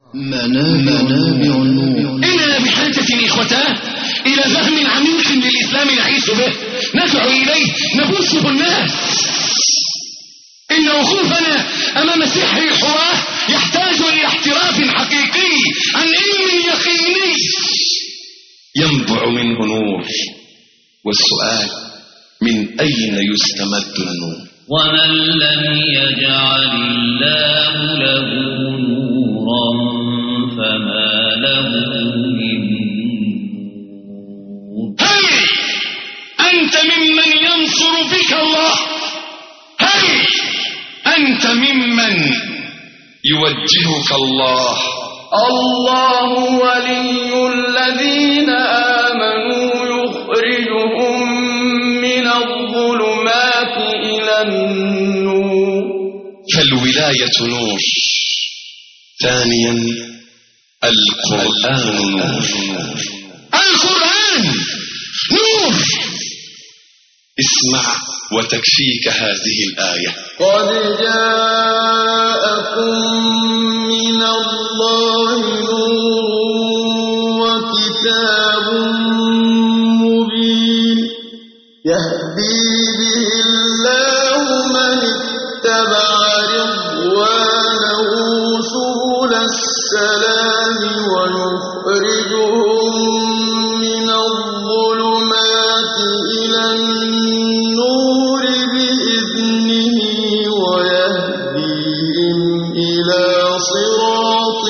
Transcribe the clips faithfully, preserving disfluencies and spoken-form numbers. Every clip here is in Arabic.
منابع النور. إننا بحاجة إخوتاه إلى فهم عميق للإسلام نعيش به، ندعو إليه، نبثه الناس. إن وقوفنا أمام سحر الحواه يحتاج إلى احتراف حقيقي عن علم يقيني ينبع منه نور. والسؤال: من أين يستمد النور؟ ومن لم يجعل الله له نورا فما له من نور. هل أنت ممن ينصر بك الله؟ هل أنت ممن يوجهك الله؟ الله ولي الذين آمنوا يخرجهم من الظلمات إلى النور. فالولاية نور. ثانيا القرآن نور. القرآن نور. اسمع وتكفيك هذه الآية: قد جاءكم من الله نور وكتاب مبين يهدي به الله من اتبع رضوانه سبل السلام ويخرجهم من الظلمات إلى النور بإذنه ويهديهم إلى صراط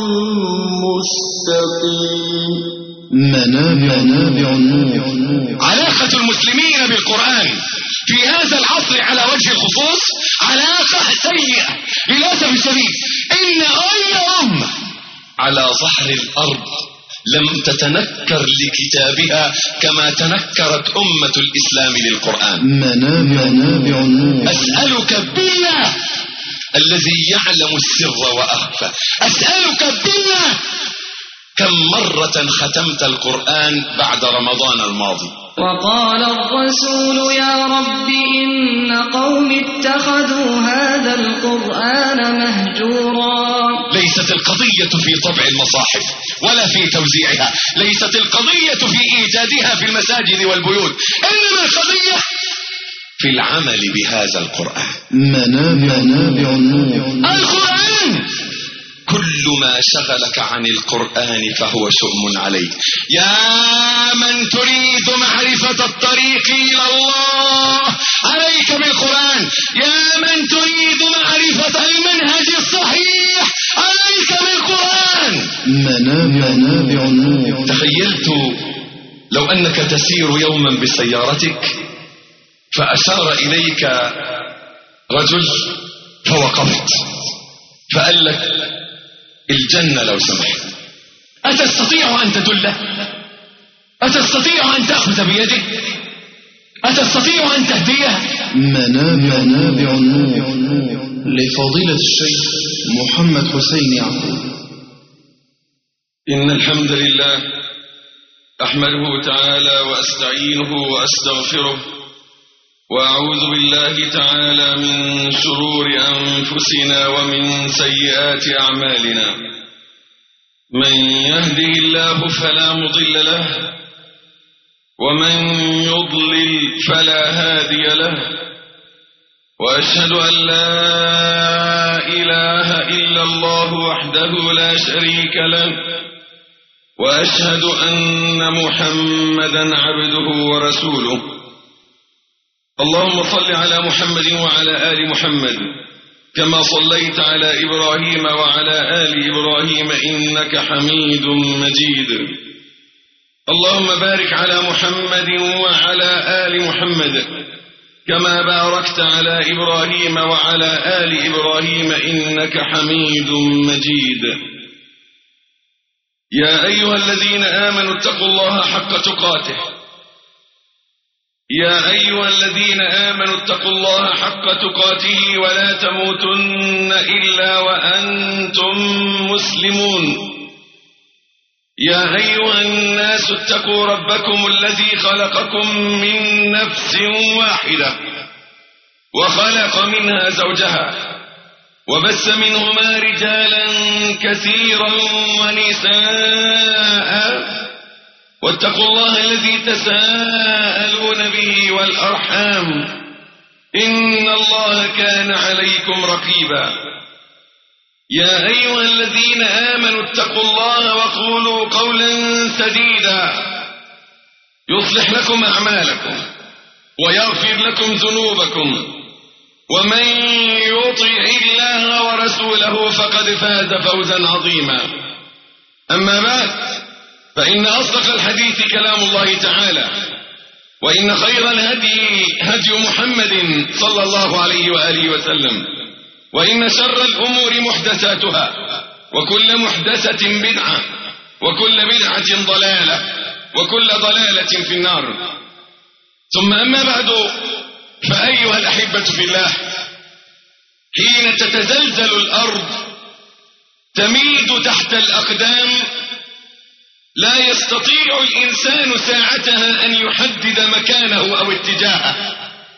مستقيم. منابع النور. علاقة المسلمين بالقرآن في هذا العصر على وجه الخصوص علاقة سيئة للأسف الشديد. إن أي أمة على ظهر الأرض لم تتنكر لكتابها كما تنكرت أمة الإسلام للقرآن. منابع النور. أسألك بالله الذي يعلم السر وأخفى، أسألك بالله كم مرة ختمت القرآن بعد رمضان الماضي؟ وقال الرسول يا رب إن قوم اتخذوا هذا القرآن مهجورا. ليست القضية في طبع المصاحف ولا في توزيعها، ليست القضية في إيجادها في المساجد والبيوت، إنما القضية في العمل بهذا القرآن. منابع النور. القرآن كل ما شغلك عن القرآن فهو شؤم عليك. يا من تريد معرفة الطريق إلى الله عليك بالقرآن، يا من تريد معرفة المنهج الصحيح عليك بالقرآن. منابع النور. تخيلت لو أنك تسير يوما بسيارتك فأشار إليك رجل فوقفت فقال لك الجنة لو سمحت، أتستطيع أن تدله؟ أتستطيع أن تأخذ بيده؟ أتستطيع أن تهديه؟ منابع النور. لفضيلة الشيخ محمد حسين يعقوب. إن الحمد لله أحمده تعالى وأستعينه وأستغفره وأعوذ بالله تعالى من شرور أنفسنا ومن سيئات أعمالنا. من يهده الله فلا مضل له ومن يضلل فلا هادي له، وأشهد أن لا إله إلا الله وحده لا شريك له، وأشهد أن محمدا عبده ورسوله. اللهم صل على محمد وعلى آل محمد كما صليت على إبراهيم وعلى آل إبراهيم إنك حميد مجيد. اللهم بارك على محمد وعلى آل محمد كما باركت على إبراهيم وعلى آل إبراهيم إنك حميد مجيد. يا أيها الذين آمنوا اتقوا الله حق تقاته يا أيها الذين آمنوا اتقوا الله حق تقاته ولا تموتن إلا وأنتم مسلمون. يا أيها الناس اتقوا ربكم الذي خلقكم من نفس واحدة وخلق منها زوجها وبث منهما رجالا كثيرا ونساء واتقوا الله الذي تساءلون به والأرحام إن الله كان عليكم رقيبا. يا أيها الذين آمنوا اتقوا الله وقولوا قولا سديدا يصلح لكم أعمالكم ويغفر لكم ذنوبكم، ومن يطع الله ورسوله فقد فاز فوزا عظيما. أما بعد، فإن أصدق الحديث كلام الله تعالى، وإن خير الهدي هدي محمد صلى الله عليه وآله وسلم، وإن شر الأمور محدثاتها، وكل محدثة بدعة، وكل بدعة ضلالة، وكل ضلالة في النار. ثم أما بعد، فأيها الأحبة في الله، حين تتزلزل الأرض تميد تحت الأقدام، لا يستطيع الإنسان ساعتها أن يحدد مكانه أو اتجاهه،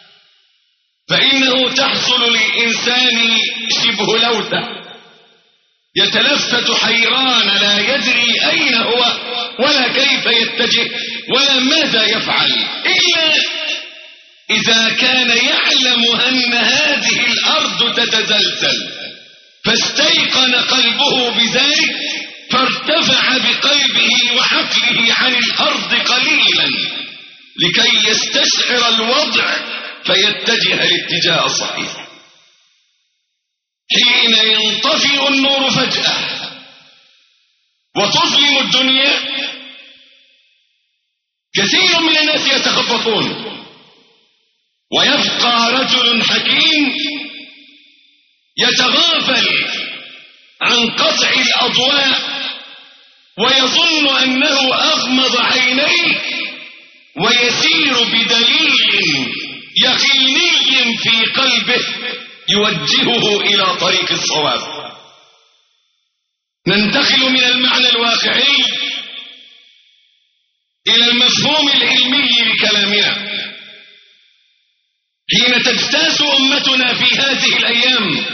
فإنه تحصل للإنسان شبه لوثة، يتلفت حيران لا يدري أين هو ولا كيف يتجه ولا ماذا يفعل، إلا إذا كان يعلم أن هذه الأرض تتزلزل فاستيقن قلبه بذلك، فارتفع بقلبه وعقله عن الأرض قليلا لكي يستشعر الوضع فيتجه الاتجاه الصحيح. حين ينطفئ النور فجأة وتظلم الدنيا، كثير من الناس يتخبطون، ويبقى رجل حكيم يتغافل عن قطع الأضواء ويظن أنه أغمض عينيه ويسير بدليل يقيني في قلبه يوجهه إلى طريق الصواب. ننتقل من المعنى الواقعي إلى المفهوم العلمي لكلامنا. حين تجتاز أمتنا في هذه الأيام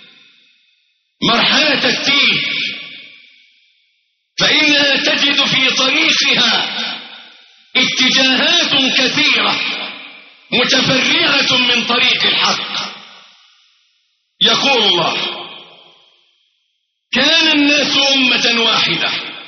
مرحلة التيه، فإنها تجد في طريقها اتجاهات كثيرة متفرعة من طريق الحق. يقول الله: كان الناس أمة واحدة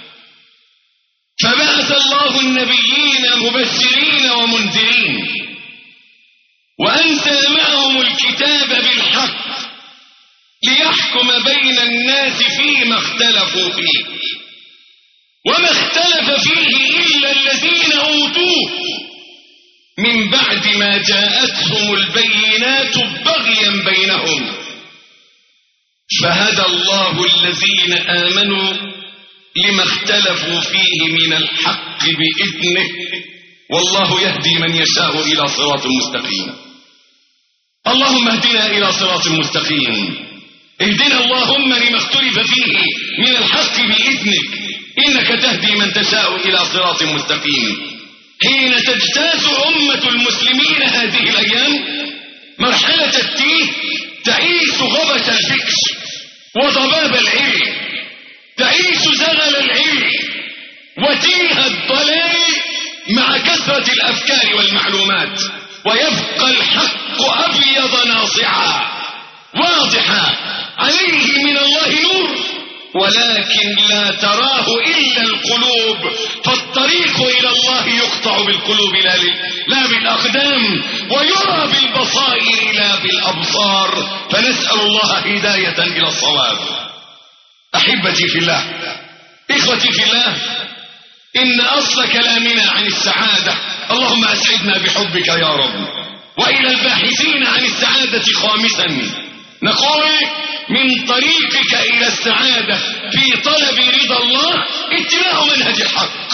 فبعث الله النبيين مبشرين ومنذرين وأنزل معهم الكتاب بالحق ليحكم بين الناس فيما اختلفوا فيه، وما اختلف فيه إلا الذين أوتوه من بعد ما جاءتهم البينات بغيا بينهم، فهدى الله الذين آمنوا لما اختلفوا فيه من الحق بإذنه، والله يهدي من يشاء إلى صراط مستقيم. اللهم اهدنا إلى صراط مستقيم، اهدنا اللهم لما اختلف فيه من الحق بإذنك، إنك تهدي من تشاء إلى صراط مستقيم. حين تجتاز أمة المسلمين هذه الأيام مرحلة التيه، تعيش غبش الفكر وضباب العلم، تعيش زغل العلم وتيه الضلال مع كثرة الأفكار والمعلومات، ويبقى الحق أبيض ناصعا واضحا عليه من الله نور، ولكن لا تراه إلا القلوب، فالطريق إلى الله يقطع بالقلوب لا, لا بالأقدام، ويرى بالبصائر لا بالأبصار، فنسأل الله هداية إلى الصواب. أحبتي في الله، إخوتي في الله، إن أصل كلامنا عن السعادة، اللهم أسعدنا بحبك يا رب. وإلى الباحثين عن السعادة خامسا نقول: من طريقك إلى السعادة في طلب رضا الله اتباع منهج الحق،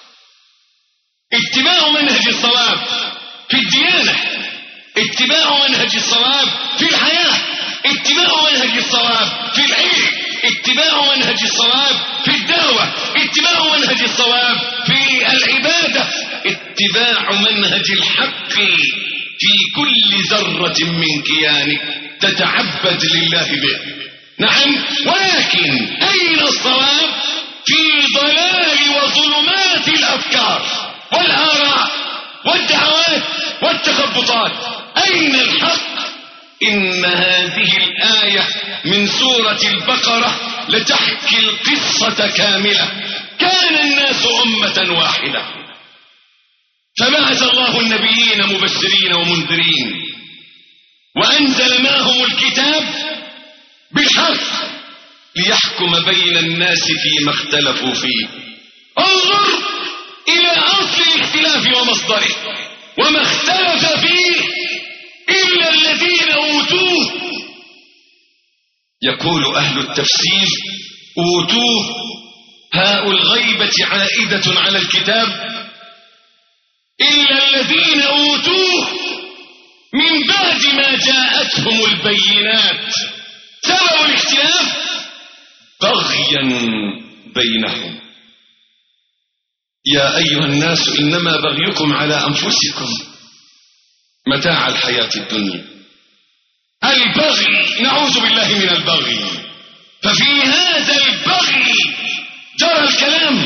اتباع منهج الصواب في الديانة، اتباع منهج الصواب في الحياة، اتباع منهج الصواب في العلم، اتباع منهج الصواب في الدعوة، اتباع منهج الصواب في العبادة، اتباع منهج الحق في كل ذرة من كيانك، تتعبد لله به. نعم، ولكن أين الصواب؟ في ضلال وظلمات الأفكار والآراء والدعوات والتخبطات. أين الحق؟ إن هذه الآية من سورة البقرة لتحكي القصة كاملة. كان الناس أمة واحدة، فبعث الله النبيين مبشرين ومنذرين، وأنزل معهم الكتاب بالحق ليحكم بين الناس فيما اختلفوا فيه. انظر إلى أصل الاختلاف ومصدره، وما اختلف فيه إلا الذين أوتوه. يقول أهل التفسير: أوتوه هاء الغيبة عائدة على الكتاب، إلا الذين أوتوه من بعد ما جاءتهم البينات. سبب الاختلاف بغيا بينهم. يا أيها الناس إنما بغيكم على أنفسكم متاع الحياة الدنيا. البغي، نعوذ بالله من البغي. ففي هذا البغي جرى الكلام،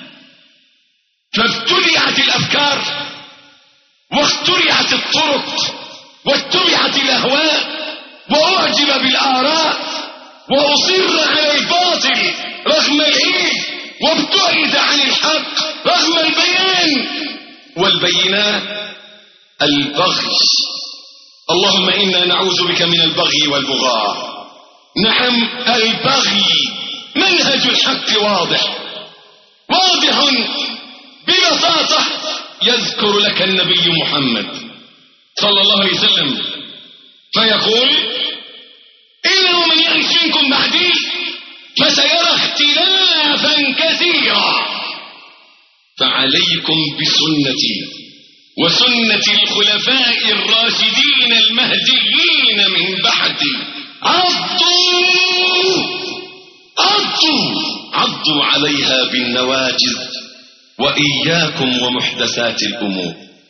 فابتلعت الأفكار واخترعت الطرق واتبعت الأهواء وأعجب بالآراء وأصر على الباطل رغم العيب وابتعد عن الحق رغم البيان والبينات. البغي، اللهم إنا نعوذ بك من البغي والبغاء. نعم، البغي. منهج الحق واضح واضح ببساطة. يذكر لك النبي محمد صلى الله عليه وسلم فيقول: إنه من يعش منكم بعدي فسيرى اختلافا كثيرا، فعليكم بسنتي وسنة الخلفاء الراشدين المهديين من بعدي. عضوا عضوا عضوا عليها بالنواجذ، وإياكم ومحدثات الأمور.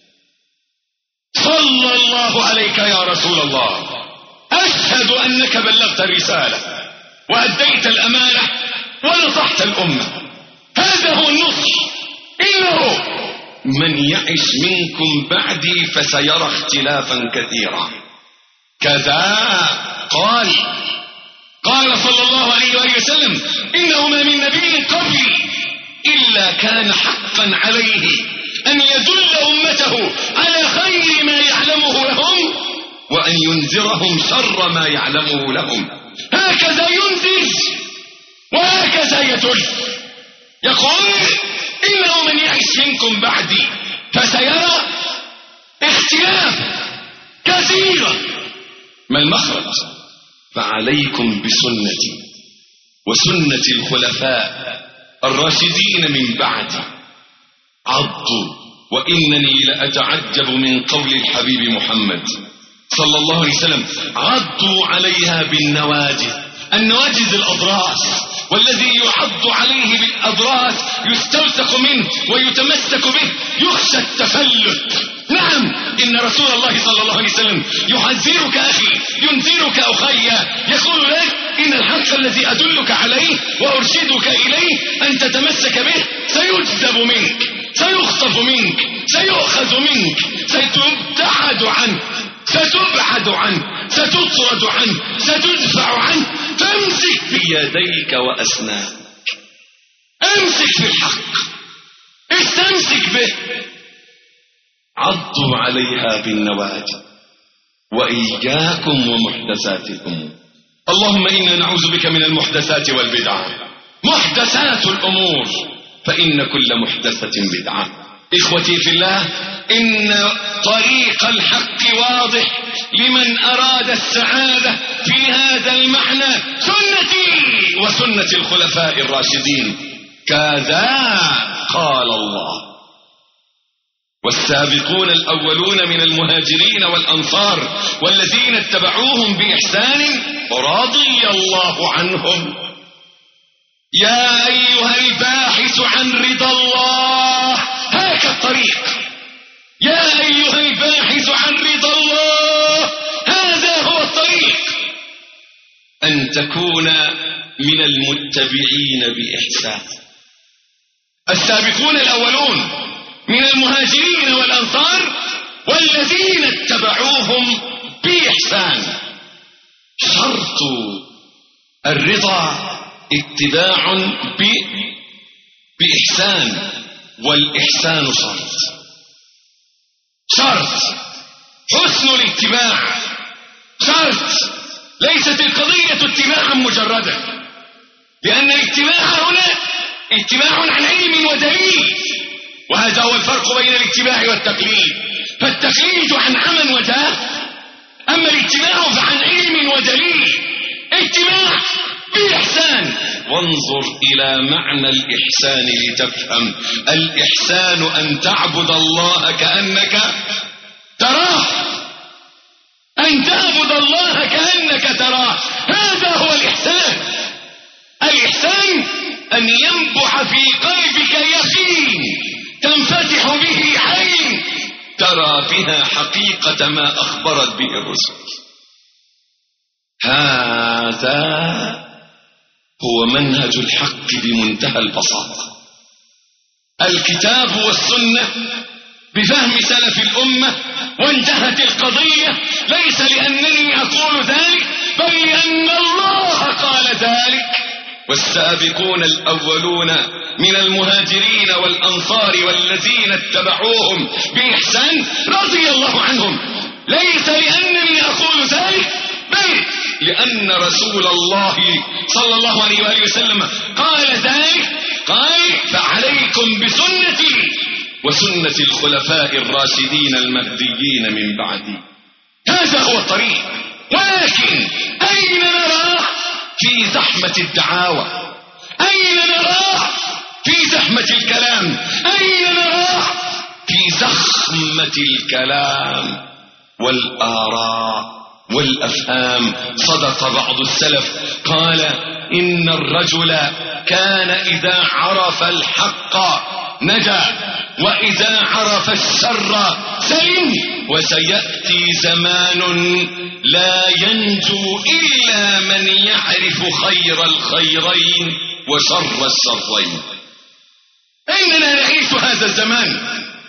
صلى الله عليك يا رسول الله. أشهد أنك بلغت الرسالة وأديت الأمانة ونصحت الأمة. هذا هو النصح. إنه من يعش منكم بعدي فسيرى اختلافا كثيرا. كذا قال قال صلى الله عليه وآله وسلم: إنه ما من نبي قبلي إلا كان حقا عليه أن يدل أمته على خير ما يعلمه لهم وأن ينذرهم شر ما يعلمه لهم. هكذا ينذر وهكذا يدل. يقول: إنه من يعش منكم بعدي فسيرى اختلاف كثيرا. ما المخرج؟ فعليكم بسنتي وسنة الخلفاء الراشدين من بعدي. عضوا. وإنني لأتعجب من قول الحبيب محمد صلى الله عليه وسلم: عضوا عليها بالنواجذ. النواجذ الأضراس، والذي يعض عليه بالأضراس يستوثق منه ويتمسك به، يخشى التفلت. نعم، إن رسول الله صلى الله عليه وسلم يحذرك أخي، ينذرك أخي، يقول لك: إن الحق الذي أدلك عليه وأرشدك إليه أن تتمسك به سيجذب منك، سيخطف منك، سيؤخذ منك، ستبتعد عنه، ستبعد عنه، ستطرد عنه، ستدفع عنه. فامسك بيديك وأسنانك، امسك بالحق، استمسك به. عضوا عليها بالنواجذ وإياكم ومحدثات الأمور. اللهم إنا نعوذ بك من المحدثات والبدع. محدثات الأمور، فإن كل محدثة بدعة. إخوتي في الله، إن طريق الحق واضح لمن أراد السعادة في هذا المعنى. سنتي وسنة الخلفاء الراشدين. كذا قال الله: والسابقون الأولون من المهاجرين والأنصار والذين اتبعوهم بإحسان رضي الله عنهم. يا أيها الباحث عن رضا الله، هاك الطريق. يا أيها الباحث عن رضا الله، هذا هو الطريق. أن تكون من المتبعين بإحسان. السابقون الأولون من المهاجرين والأنصار والذين اتبعوهم بإحسان. شرط الرضا اتباع ب... بإحسان، والإحسان شرط. شرط حسن الاتباع شرط. ليست القضية اتباعا مجردا، لأن الاتباع هنا اتباع عن علم ودليل، وهذا هو الفرق بين الاتباع والتقليد. فالتقليد عن عمى وجاه، أما الاتباع فعن علم ودليل. اتباع بإحسان. وانظر إلى معنى الإحسان لتفهم. الإحسان أن تعبد الله كأنك تراه، أن تعبد الله كأنك تراه. هذا هو الإحسان. الإحسان أن ينبح في قلبك يقين تنفتح به عين ترى بها حقيقة ما أخبرت به الرسل. هذا هو منهج الحق بمنتهى البساطة. الكتاب والسنة بفهم سلف الأمة، وانتهت القضية. ليس لأنني أقول ذلك، بل لأن الله قال ذلك. والسابقون الأولون من المهاجرين والأنصار والذين اتبعوهم بإحسان رضي الله عنهم. ليس لأنني أقول ذلك، بل لأن رسول الله صلى الله عليه وآله وسلم قال ذلك. قال: فعليكم بسنتي وسنة الخلفاء الراشدين المهديين من بعدي. هذا هو الطريق. ولكن أين نراه في زحمة الدعاوى؟ أين نراه في زحمة الكلام؟ أين نراه في زخمة الكلام والآراء والأفهام؟ صدق بعض السلف قال: إن الرجل كان إذا عرف الحق نجا، وإذا عرف الشر سلم، وسيأتي زمان لا ينجو إلا من يعرف خير الخيرين وشر الشرين. إننا نعيش هذا الزمان،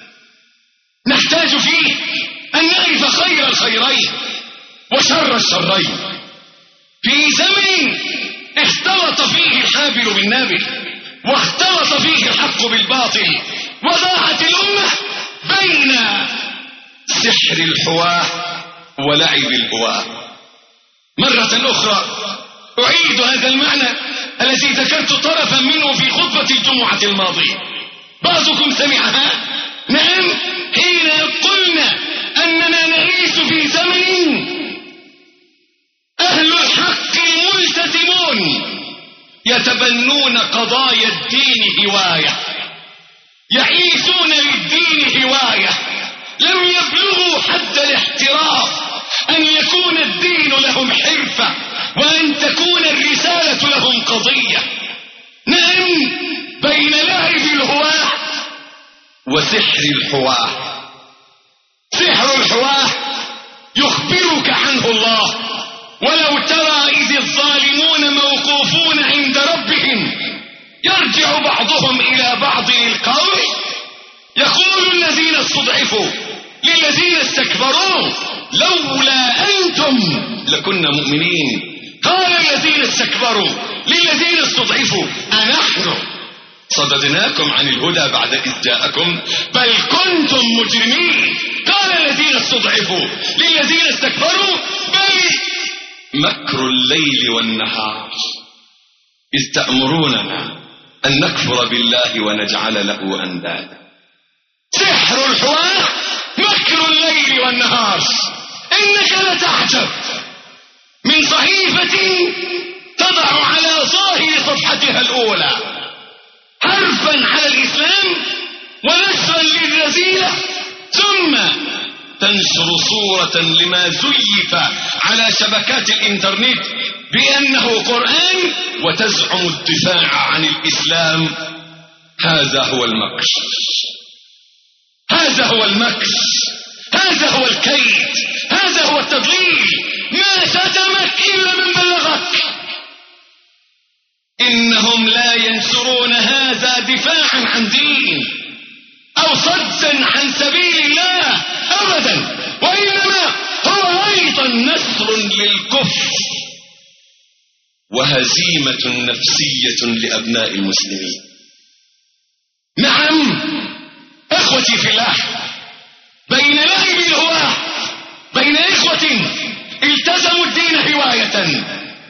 نحتاج فيه أن نعرف خير الخيرين وشر الشرين. في زمن اختلط فيه الحابل بالنابل، واختلط فيه الحق بالباطل، وضاعت الأمة بين سحر الحواه ولعب الهواه. مرة أخرى أعيد هذا المعنى الذي ذكرت طرفا منه في خطبة الجمعة الماضية. بعضكم سمعها؟ نعم، حين قلنا أننا نعيش في زمن أهل الحق الملتزمون يتبنون قضايا الدين هواية، يعيشون للدين هواية، لم يبلغوا حد الاحتراف أن يكون الدين لهم حرفة، وأن تكون الرسالة لهم قضية. نعم، بين لعب الهواه وسحر الحواه. سحر الحواه يخبرك عنه الله: ولو ترى إذ الظالمون موقوفون عند ربهم يرجع بعضهم إلى بعض القول يقول الذين استضعفوا للذين استكبروا لولا أنتم لكنا مؤمنين. قال الذين استكبروا للذين استضعفوا أنحن صددناكم عن الهدى بعد إذ جاءكم بل كنتم مجرمين. قال الذين استضعفوا للذين استكبروا بل مكر الليل والنهار إذ تأمروننا أن نكفر بالله ونجعل له أندادا. سحر الحواه مكر الليل والنهار. إنك لتعجب من صحيفة تضع على ظاهر صفحتها الأولى حرفا على الإسلام ونشرا للرذيلة، ثم تنشر صورة لما زيف على شبكات الإنترنت بأنه قرآن وتزعم الدفاع عن الإسلام. هذا هو المكر، هذا هو المكر، هذا هو الكيد، هذا هو التضليل. ما شتمك إلا من بلغك، إنهم لا ينشرون هذا دفاعا عن دين أو صدا عن سبيل الله أبدا، وإنما هو أيضا نصر للكفر وهزيمة نفسية لأبناء المسلمين. نعم أخوتي في الله، بين لعب الهواة بين إخوة التزموا الدين هواية،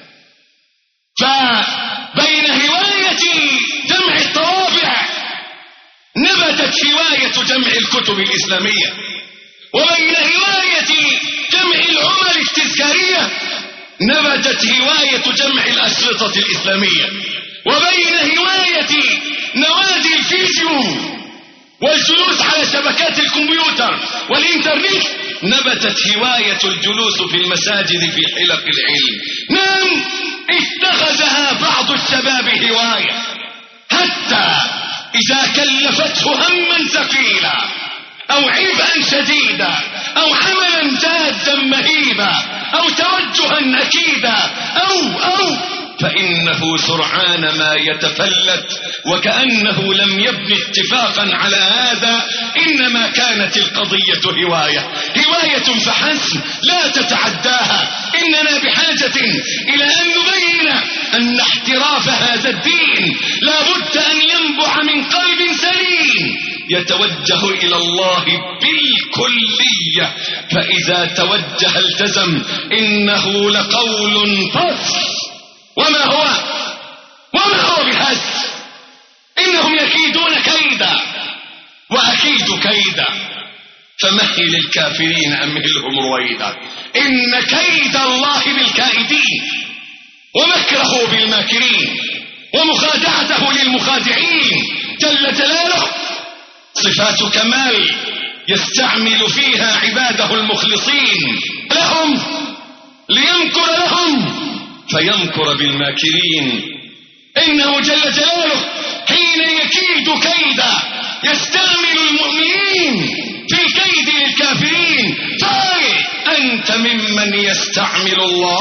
فبين هواية جمع الطوابع نبتت هواية جمع الكتب الإسلامية، وبين هواية جمع العمل التذكارية نبتت هواية جمع الأشرطة الإسلامية، وبين هواية نوادي الفيديو والجلوس على شبكات الكمبيوتر والإنترنت نبتت هواية الجلوس في المساجد في حلق العلم. نعم اتخذها بعض الشباب هواية، حتى إذا كلفته هما ثقيلا أو عبئا شديدا أو عملا جادا مهيبا أو توجها أكيدا أو أو فإنه سرعان ما يتفلت وكأنه لم يبني اتفاقا على هذا، إنما كانت القضية هواية هواية فحسب لا تتعداها. إننا بحاجة إلى أن نبين أن احتراف هذا الدين لا بد أن ينبع من قلب سليم يتوجه إلى الله بالكلية، فإذا توجه التزم. إنه لقول فصل وما هو وما هو بهز. إنهم يكيدون كيدا وأكيد كيدا، فمهل الكافرين أمهلهم رويدا. إن كيد الله بالكائدين ومكره بالماكرين ومخادعته للمخادعين جل جلاله صفات كمال يستعمل فيها عباده المخلصين لهم ليمكر لهم فيمكر بالماكرين. إنه جل جلاله حين يكيد كيدا يستعمل المؤمنين في كيد الكافرين. طيب أنت ممن يستعمل الله؟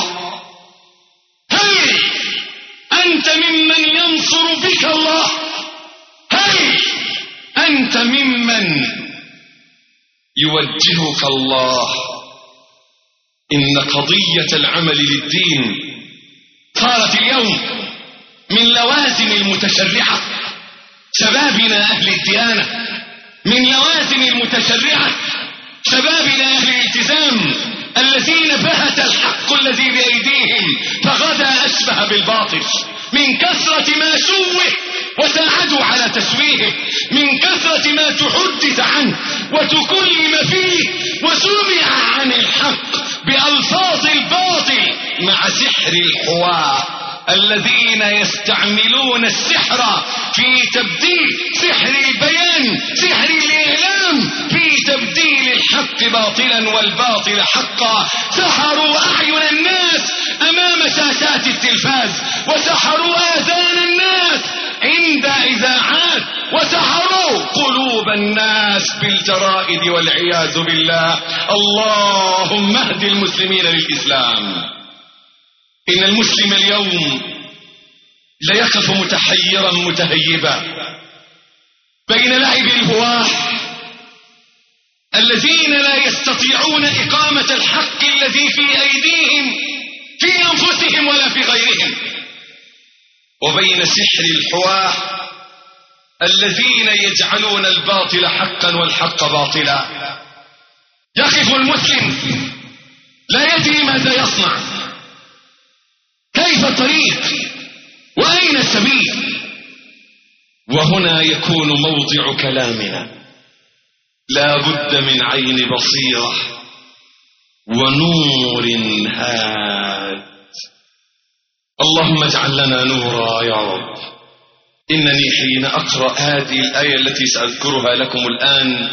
هل أنت ممن ينصر بك الله؟ هل أنت ممن يوجهك الله؟ إن قضية العمل للدين صارت اليوم من لوازم المتشرعة شبابنا أهل الديانة، من لوازم المتشرعة شبابنا أهل الالتزام الذين بهت الحق الذي بأيديهم فغدا أشبه بالباطل من كثرة ما شوه وساعدوا على تسويهه، من كثرة ما تحدث عنه وتكلم فيه وسمع عن الحق بألفاظ الباطل مع سحر الحواء الذين يستعملون السحر في تبديل سحر البيان سحر الإعلام في تبديل الحق باطلا والباطل حقا. سحروا أعين الناس أمام شاشات التلفاز، وسحروا آذان الناس عند إذاعات، وسحروا قلوب الناس بالجرائد والعياذ بالله. اللهم اهد المسلمين للإسلام. إن المسلم اليوم ليقف متحيرا متهيبا بين لعب الهواه الذين لا يستطيعون إقامة الحق الذي في أيديهم في أنفسهم ولا في غيرهم، وبين سحر الحواه الذين يجعلون الباطل حقا والحق باطلا. يقف المسلم لا يدري ماذا يصنع، كيف الطريق وأين السبيل. وهنا يكون موضع كلامنا، لا بد من عين بصيرة ونور هاد. اللهم اجعل لنا نورا يا رب. إنني حين أقرأ هذه الآية التي سأذكرها لكم الآن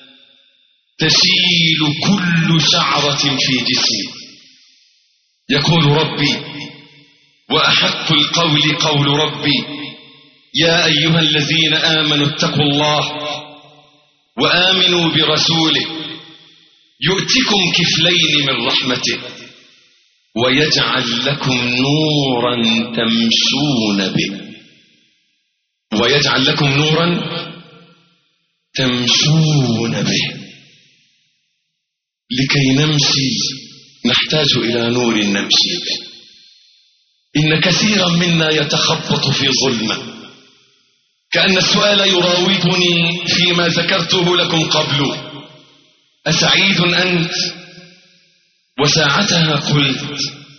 تسيل كل شعرة في جسمي. يقول ربي وأحق القول قول ربي يا أيها الذين آمنوا اتقوا الله وآمنوا برسوله يؤتكم كفلين من رحمته ويجعل لكم نورا تمشون به. ويجعل لكم نورا تمشون به. لكي نمشي نحتاج إلى نور نمشي به. إن كثيرا منا يتخبط في ظلمة، كأن السؤال يراودني فيما ذكرته لكم قبل: أسعيد أنت؟ وساعتها قلت: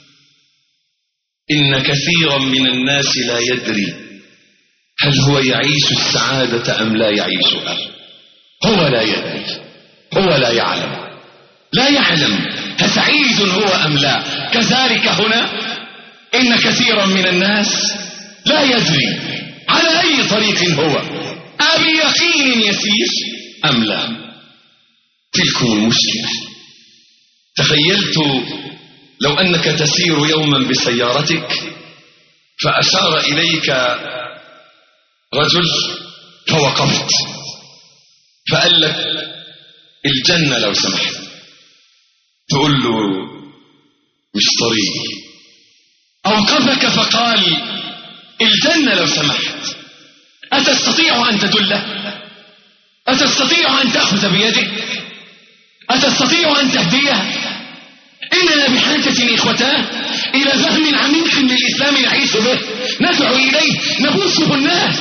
إن كثيرا من الناس لا يدري هل هو يعيش السعادة أم لا يعيشها. هو لا يدري، هو لا يعلم، لا يعلم سعيد هو أم لا. كذلك هنا إن كثيرا من الناس لا يدري على أي طريق هو، أبيقين يسير أم لا. تلكم المشكلة. تخيلت لو أنك تسير يوما بسيارتك فأشار إليك رجل فوقفت فقال لك: الجنة لو سمحت. تقول له: مش طريقي. أوقفك فقال: الجنة لو سمحت. أتستطيع أن تدله؟ أتستطيع أن تأخذ بيده؟ أتستطيع أن تهديه؟ إننا بحاجة إخوتاه إلى فهم عميق للإسلام نعيش به، ندعو إليه، نبوسه الناس.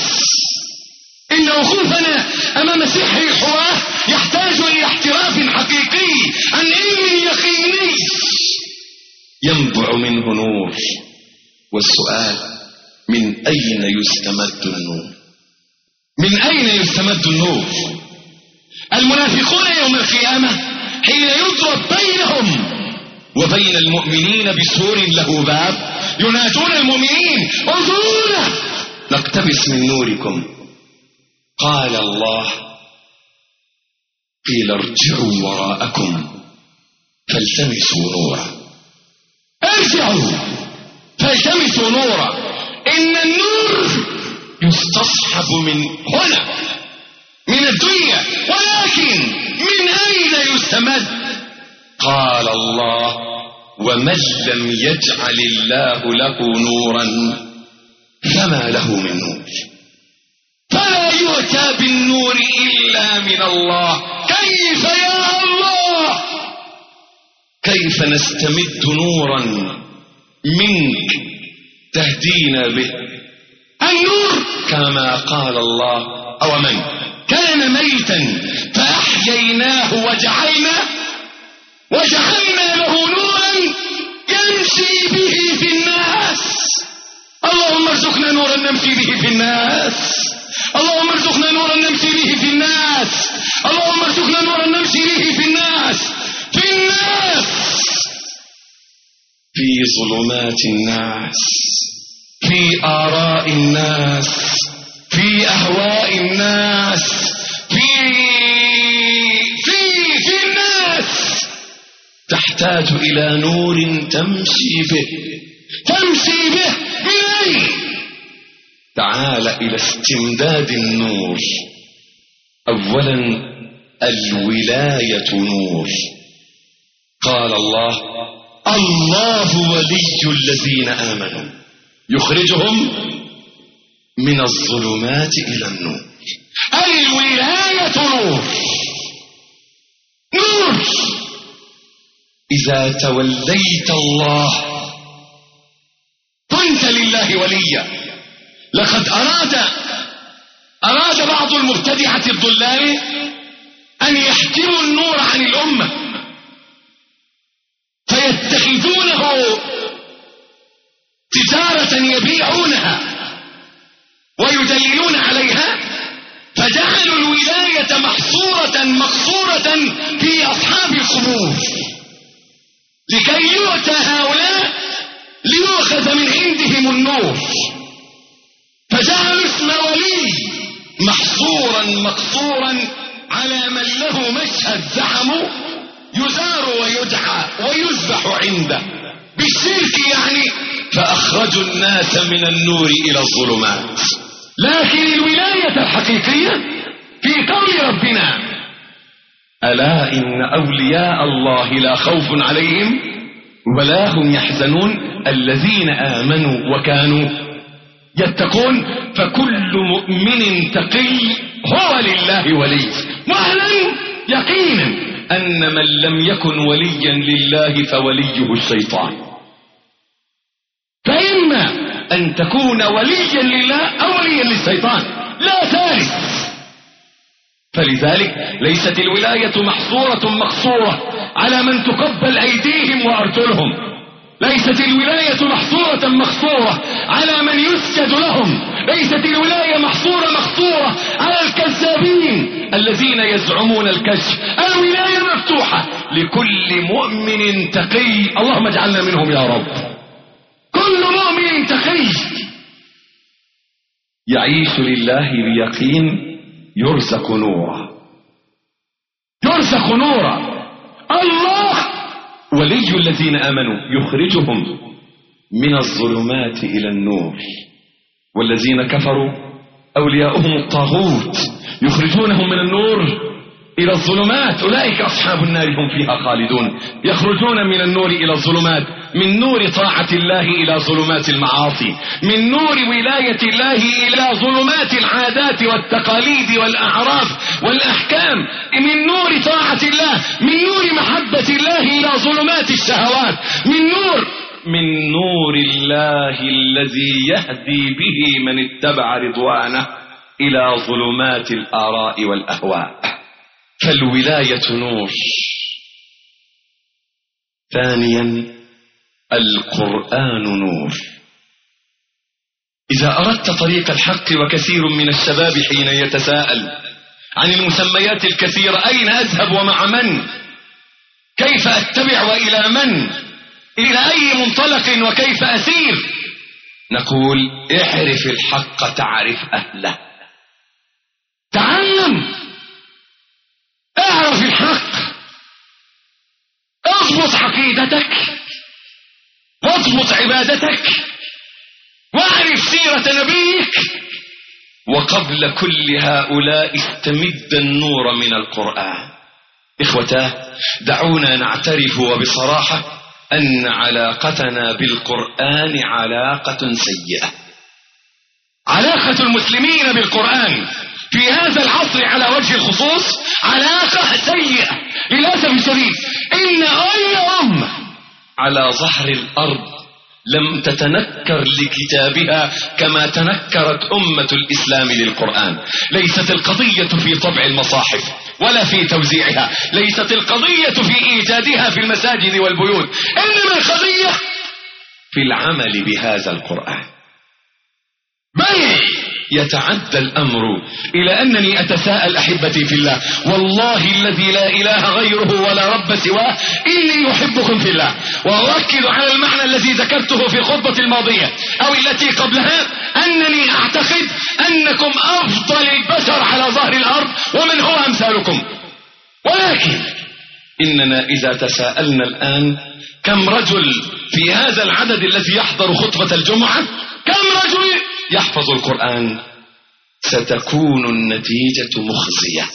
إن وقوفنا أمام سحر الحواه يحتاج إلى احتراف حقيقي عن علم يقيني ينبع منه نور. والسؤال: من أين يستمد النور؟ من أين يستمد النور؟ المنافقون يوم القيامة حين يضرب بينهم وبين المؤمنين بسور له باب ينادون المؤمنين: انظرونا نقتبس من نوركم. قال الله: قيل ارجعوا وراءكم فالتمسوا نورا. ارجعوا فالتمسوا نورا. إن النور يستصحب من هنا، من الدنيا، ولكن من أين يستمد؟ قال الله: ومن لم يجعل الله له نورا فما له من نور. فلا يؤتى بالنور إلا من الله. كيف يا الله؟ كيف نستمد نورا منك تهدينا به؟ النور كما قال الله: أو من كان ميتا فأحييناه وجعلنا وجعلنا له نورا يمشي به في الناس. اللهم ارزقنا نورا نمشي به في الناس. اللهم ارزقنا نورا نمشي به في الناس. اللهم ارزقنا نورا نمشي به في الناس. في الناس، في ظلمات الناس، في آراء الناس، في أهواء الناس، في في في الناس. تحتاج إلى نور تمشي به. تمشي به إليه. تعال إلى استمداد النور. أولا الولاية نور. قال الله: الله ولي الذين آمنوا يخرجهم من الظلمات إلى النور. الولاية نور. نور. إذا توليت الله كنت لله وليا. لقد أراد أراد بعض المبتدعة الضلال أن يحكموا النور عن الأمة فيتخذونه تجارة يبيعونها ويدللون عليها، فجعلوا الولاية محصورة مقصورة في أصحاب القبور لكي يؤتى هؤلاء ليؤخذ من عندهم النور، فجعلوا اسم ولي محصورا مقصورا على من له مشهد زعموا يزار ويدعى ويذبح عنده بالشرك يعني، فأخرجوا الناس من النور إلى الظلمات. لكن الولاية الحقيقية في قول ربنا: ألا إن أولياء الله لا خوف عليهم ولا هم يحزنون الذين آمنوا وكانوا يتقون. فكل مؤمن تقي هو لله ولي، واعلم يقينا أن من لم يكن وليا لله فوليه الشيطان. فإما أن تكون وليا لله أو وليا للشيطان، لا ثالث. فلذلك ليست الولاية محصورة مقصورة على من تقبل أيديهم وأرجلهم، ليست الولاية محصورة مقصورة على من يسجد لهم، ليست الولاية محصورة مقصورة على الكذابين الذين يزعمون الكشف. الولاية مفتوحة لكل مؤمن تقي، اللهم اجعلنا منهم يا رب. كل مؤمن تقي يعيش لله بيقين يرزق نورا، يرزق نورا. الله ولي الذين آمنوا يخرجهم من الظلمات إلى النور، والذين كفروا أولياؤهم الطاغوت يخرجونهم من النور إلى الظلمات، أولئك أصحاب النار هم فيها خالدون. يخرجون من النور إلى الظلمات، من نور طاعة الله إلى ظلمات المعاصي، من نور ولاية الله إلى ظلمات العادات والتقاليد والأعراف والأحكام، من نور طاعة الله، من نور محبة الله إلى ظلمات الشهوات، من نور من نور الله الذي يهدي به من اتبع رضوانه إلى ظلمات الآراء والأهواء. فالولاية نور. ثانيا القرآن نور. إذا أردت طريق الحق، وكثير من الشباب حين يتساءل عن المسميات الكثيرة، أين أذهب ومع من؟ كيف أتبع وإلى من؟ إلى أي منطلق وكيف أسير؟ نقول اعرف الحق تعرف أهله. تعلم، اعرف الحق، اضبط عقيدتك واضبط عبادتك واعرف سيرة نبيك. وقبل كل هؤلاء استمد النور من القرآن. إخوتاه، دعونا نعترف وبصراحة أن علاقتنا بالقرآن علاقة سيئة. علاقة المسلمين بالقرآن في هذا العصر على وجه الخصوص علاقة سيئة للأسف الشديد. إن أي أمة على ظهر الأرض لم تتنكر لكتابها كما تنكرت أمة الإسلام للقرآن. ليست القضية في طبع المصاحف ولا في توزيعها، ليست القضية في إيجادها في المساجد والبيوت، إنما القضية في العمل بهذا القرآن. بل يتعدى الأمر إلى أنني أتساءل أحبتي في الله، والله الذي لا إله غيره ولا رب سواه، إني أحبكم في الله. وأؤكد على المعنى الذي ذكرته في خطبة الماضية أو التي قبلها، أنني أعتقد أنكم أفضل البشر على ظهر الأرض ومن هو أمثالكم. ولكن إننا إذا تساءلنا الآن كم رجل في هذا العدد الذي يحضر خطبة الجمعة، كم رجل يحفظ القرآن، ستكون النتيجة مخزية.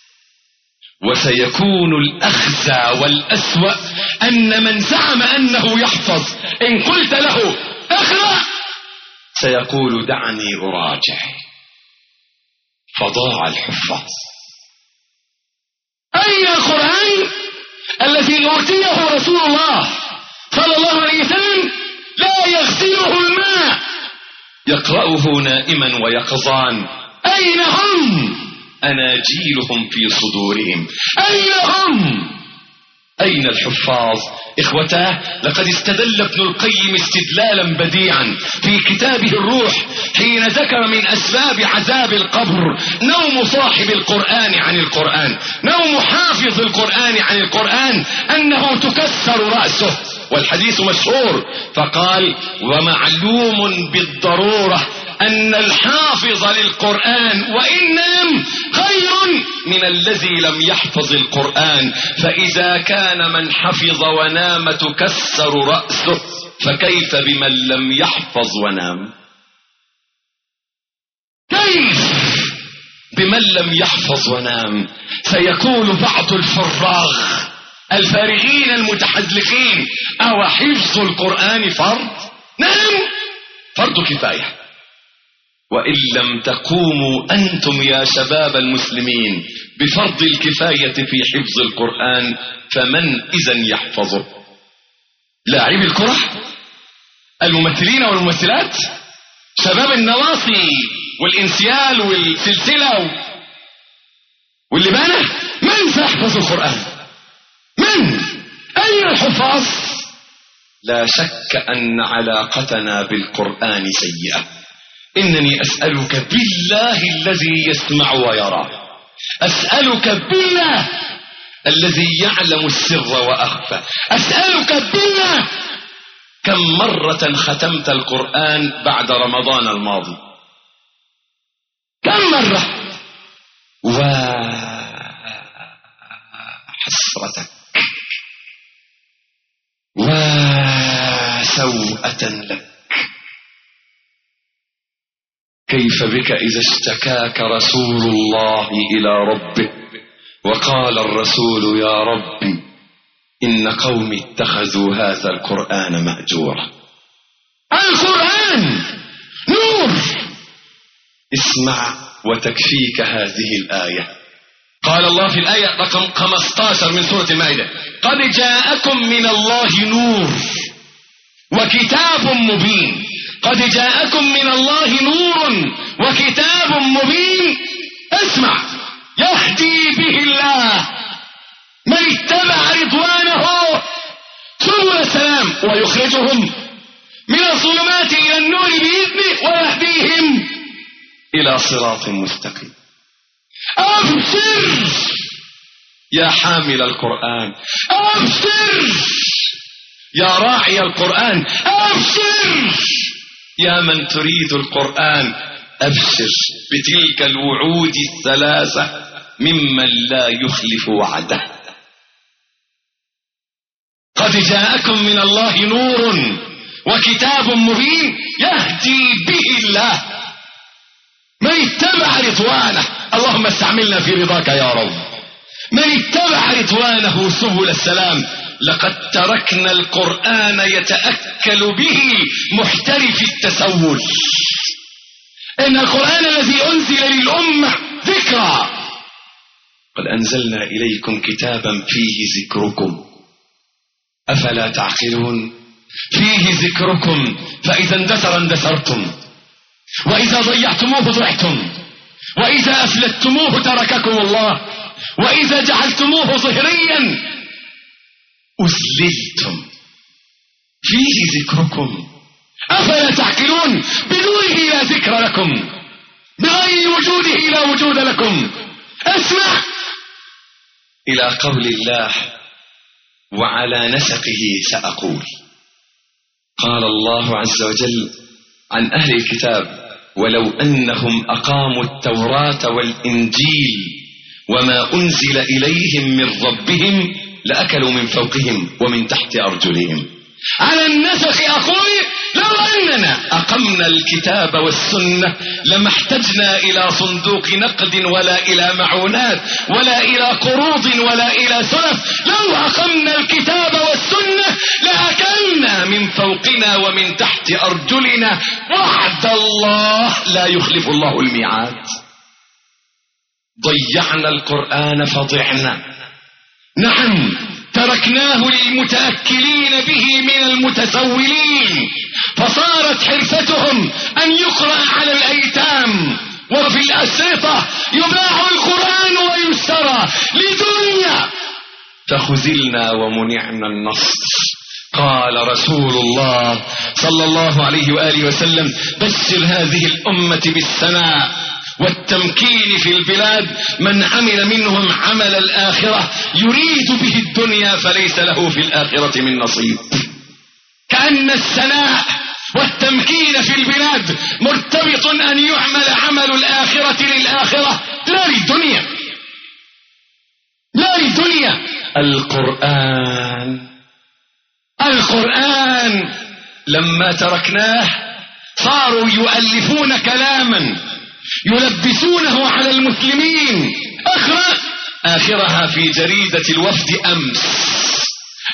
وسيكون الأخزى والأسوأ أن من زعم أنه يحفظ إن قلت له اقرأ سيقول دعني أراجع، فضاع الحفاظ. أين القرآن الذي أوتيه رسول الله صلى الله عليه وسلم لا يغسله الماء، يقرأه نائما ويقظان؟ أين هم؟ أناجيلهم في صدورهم. أين هم؟ أين الحفاظ؟ إخوتاه، لقد استدل ابن القيم استدلالا بديعا في كتابه الروح حين ذكر من أسباب عذاب القبر نوم صاحب القرآن عن القرآن، نوم حافظ القرآن عن القرآن، أنه تكسر رأسه، والحديث مشهور. فقال: ومعلوم بالضرورة أن الحافظ للقرآن وإن نام خير من الذي لم يحفظ القرآن، فإذا كان من حفظ ونام تكسر رأسه، فكيف بمن لم يحفظ ونام؟ كيف بمن لم يحفظ ونام؟ سيكون بعض الفراغ الفارغين المتحزلقين. أو حفظ القرآن فرض؟ نعم فرض كفاية. وإن لم تقوموا أنتم يا شباب المسلمين بفرض الكفاية في حفظ القرآن فمن إذن يحفظه؟ لاعبي الكرة، الممثلين والممثلات، شباب النواصي والإنسيال والسلسلة واللبانة، من سيحفظ القرآن؟ من؟ أين الحفاظ؟ لا شك أن علاقتنا بالقرآن سيئة. إنني أسألك بالله الذي يسمع ويرى، أسألك بالله الذي يعلم السر وأخفى، أسألك بالله كم مرة ختمت القرآن بعد رمضان الماضي؟ كم مرة؟ وحسرتك وسوءة لك. كيف بك إذا اشتكاك رسول الله إلى ربه وقال الرسول يا ربي إن قومي اتخذوا هذا القرآن مهجورا. القرآن نور. اسمع وتكفيك هذه الآية. قال الله في الآية رقم خمسة عشر من سورة المائدة: قد جاءكم من الله نور وكتاب مبين. قد جاءكم من الله نور وكتاب مبين. اسمع، يهدي به الله من اتبع رضوانه سبل السلام ويخرجهم من الظلمات إلى النور بإذنه ويهديهم إلى صراط مستقيم. أبشر يا حامل القرآن، أبشر يا راعي القرآن، أبشر يا من تريد القرآن، أبشر بتلك الوعود الثلاثة ممن لا يخلف وعده. قد جاءكم من الله نور وكتاب مبين يهدي به الله من اتبع رضوانه. اللهم استعملنا في رضاك يا رب. من اتبع رضوانه سبل السلام. لقد تركنا القرآن يتأكل به محترف التسول. إن القرآن الذي أنزل للأمة ذكرى. قد أنزلنا إليكم كتابا فيه ذكركم أفلا تعقلون. فيه ذكركم فإذا اندثر اندثرتم، وإذا ضيعتموه ضعتم، وإذا أفلتموه ترككم الله، وإذا جعلتموه ظهريا أذللتم. فيه ذكركم أفلا تعقلون. بدونه لا ذكر لكم، بغير وجوده لا وجود لكم. اسمع إلى قول الله وعلى نسقه سأقول. قال الله عز وجل عن أهل الكتاب: ولو أنهم أقاموا التوراة والإنجيل وما أنزل إليهم من ربهم لأكلوا من فوقهم ومن تحت أرجلهم. على النسخ أقول لو أننا أقمنا الكتاب والسنة لما احتجنا إلى صندوق نقد ولا إلى معونات ولا إلى قروض ولا إلى سلف. لو أقمنا الكتاب والسنة لأكلنا من فوقنا ومن تحت أرجلنا. وعد الله لا يخلف الله الميعاد. ضيعنا القرآن فضعنا. نعم تركناه للمتأكلين به من المتسولين، فصارت حرفتهم أن يقرأ على الأيتام، وفي الأسرطة يباع القرآن ويشترى لدنيا. فخذلنا ومنعنا النصر. قال رسول الله صلى الله عليه وآله وسلم: بشر هذه الأمة بالسناء والتمكين في البلاد من عمل منهم عمل الآخرة يريد به الدنيا فليس له في الآخرة من نصيب. كأن السناء والتمكين في البلاد مرتبط أن يعمل عمل الآخرة للآخرة لا للدنيا، لا للدنيا. القرآن القرآن لما تركناه صاروا يؤلفون كلاما يلبسونه على المسلمين. أخرى آخرها في جريدة الوفد أمس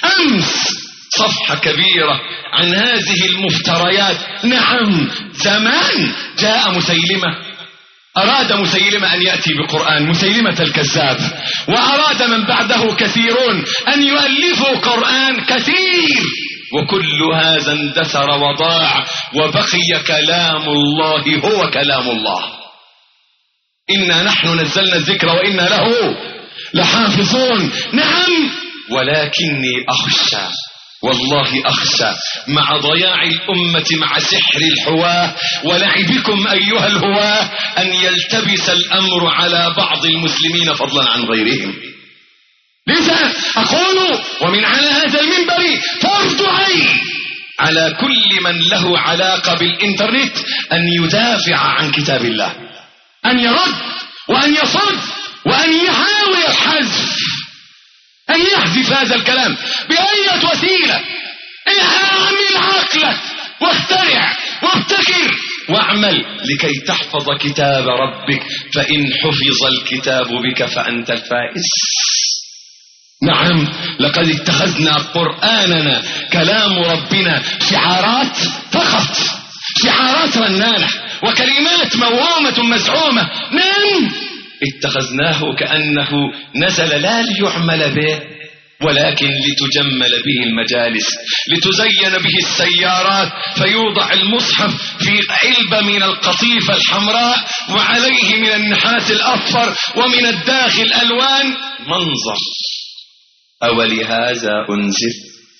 أمس صفحة كبيرة عن هذه المفتريات. نعم، زمان جاء مسيلمة، أراد مسيلمة أن يأتي بقرآن، مسيلمة الكذاب، وأراد من بعده كثيرون أن يؤلفوا قرآن كثير، وكل هذا اندثر وضاع، وبقي كلام الله هو كلام الله. إنا نحن نزلنا الذكر وإنا له لحافظون. نعم، ولكني أخشى، والله أخشى مع ضياع الأمة، مع سحر الحواه ولعبكم أيها الهواه، أن يلتبس الأمر على بعض المسلمين فضلا عن غيرهم. لذا أقول ومن على هذا المنبر فرض عين على كل من له علاقة بالإنترنت أن يدافع عن كتاب الله، أن يرد وأن يصد وأن يحاول الحذف، أن يحذف هذا الكلام بأي وسيلة. اعمل عقلك واخترع وابتكر واعمل لكي تحفظ كتاب ربك، فإن حفظ الكتاب بك فأنت الفائز. نعم، لقد اتخذنا قرآننا كلام ربنا شعارات فقط، شعارات رنانة وكلمات موهومة مزعومة. نعم، اتخذناه كأنه نزل لا ليعمل به ولكن لتجمل به المجالس، لتزين به السيارات، فيوضع المصحف في علبة من القطيفة الحمراء وعليه من النحاس الأصفر ومن الداخل ألوان، منظر. أولهذا أنزل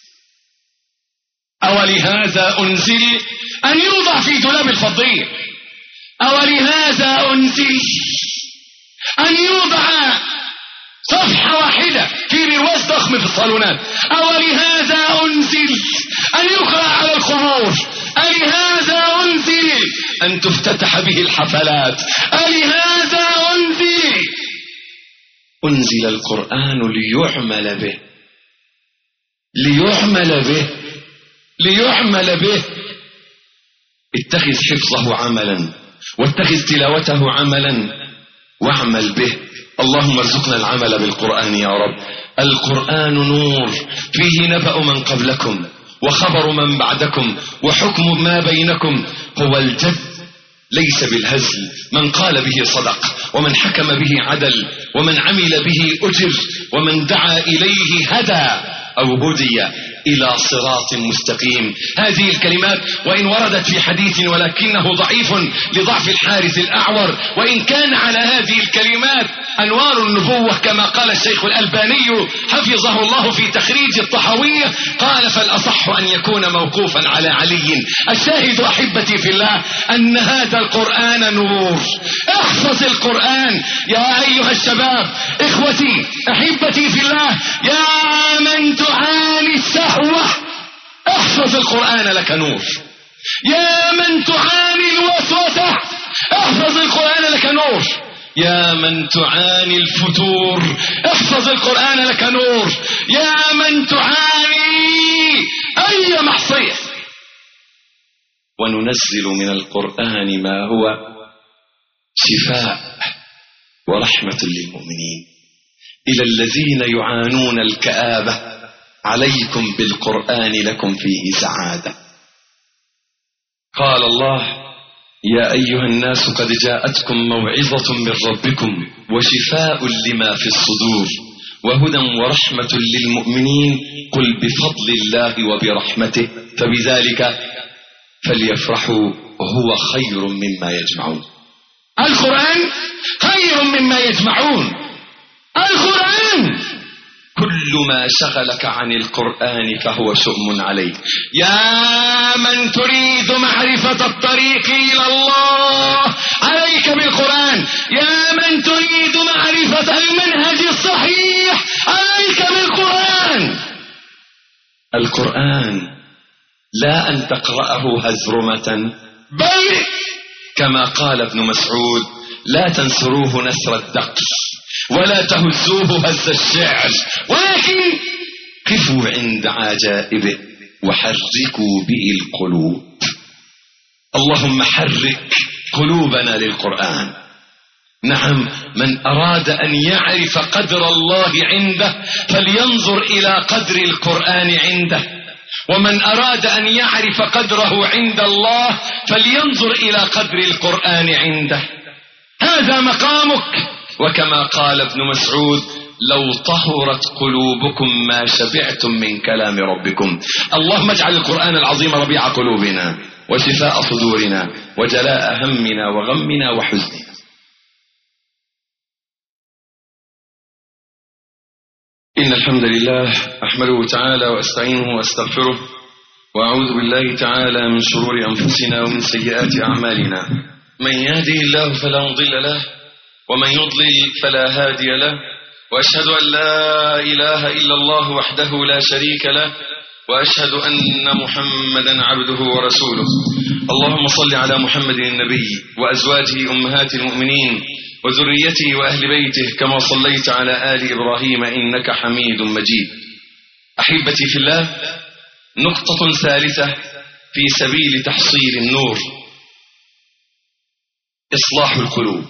أولهذا أنزل أن يوضع في دولاب الفضية، أولهذا أنزل أن يوضع صفحة واحدة في برواز ضخم في الصالونات، أولهذا أنزل أن يقرأ على القبور، ألهذا أنزل أن تفتتح به الحفلات، ألهذا أنزل أنزل القرآن ليعمل به، ليعمل به ليعمل به. اتخذ حفظه عملا واتخذ تلاوته عملا واعمل به. اللهم ارزقنا العمل بالقرآن يا رب. القرآن نور فيه نبأ من قبلكم وخبر من بعدكم وحكم ما بينكم، هو الجد ليس بالهزل، من قال به صدق، ومن حكم به عدل، ومن عمل به أجر، ومن دعا إليه هدى أو هدي إلى صراط مستقيم. هذه الكلمات وإن وردت في حديث ولكنه ضعيف لضعف الحارث الأعور، وإن كان على هذه الكلمات أنوار النبوة كما قال الشيخ الألباني حفظه الله في تخريج الطحاوية، قال فالأصح أن يكون موقوفا على علي. الشاهد أحبتي في الله أن هذا القرآن نور. احفظ القرآن يا أيها الشباب، إخوتي أحبتي في الله، يا من تعاني السهوة احفظ القرآن لك نور، يا من تعاني الوسوسة احفظ القرآن لك نور، يا من تعاني الفتور احفظ القرآن لك نور، يا من تعاني أي معصية. وننزل من القرآن ما هو شفاء ورحمة للمؤمنين. إلى الذين يعانون الكآبة عليكم بالقرآن لكم فيه سعادة. قال الله يا أيها الناس قد جاءتكم موعظة من ربكم وشفاء لما في الصدور وهدى ورحمة للمؤمنين قل بفضل الله وبرحمته فبذلك فليفرحوا هو خير مما يجمعون. القرآن خير مما يجمعون. القرآن كل ما شغلك عن القرآن فهو شؤم عليك. يا من تريد معرفة الطريق إلى الله عليك بالقرآن، يا من تريد معرفة المنهج الصحيح عليك بالقرآن. القرآن لا أن تقرأه هزرمة، بل كما قال ابن مسعود لا تنسروه نسر الدقس ولا تهزوه هز الشعر، ولكن قفوا عند عجائبه وحركوا به القلوب. اللهم حرك قلوبنا للقرآن، نعم، من أراد أن يعرف قدر الله عنده فلينظر إلى قدر القرآن عنده، ومن أراد أن يعرف قدره عند الله فلينظر إلى قدر القرآن عنده. هذا مقامك. وكما قال ابن مسعود: لو طهرت قلوبكم ما شبعتم من كلام ربكم. اللهم اجعل القرآن العظيم ربيع قلوبنا وشفاء صدورنا وجلاء همنا وغمنا وحزننا. إن الحمد لله أحمده تعالى وأستعينه وأستغفره، وأعوذ بالله تعالى من شرور أنفسنا ومن سيئات أعمالنا. من يهده الله فلا مضل له، ومن يضلل فلا هادي له، وأشهد أن لا إله إلا الله وحده لا شريك له، وأشهد أن محمدا عبده ورسوله. اللهم صل على محمد النبي وأزواجه أمهات المؤمنين وذريته وأهل بيته كما صليت على آل إبراهيم إنك حميد مجيد. أحبتي في الله، نقطة ثالثة في سبيل تحصيل النور: إصلاح القلوب.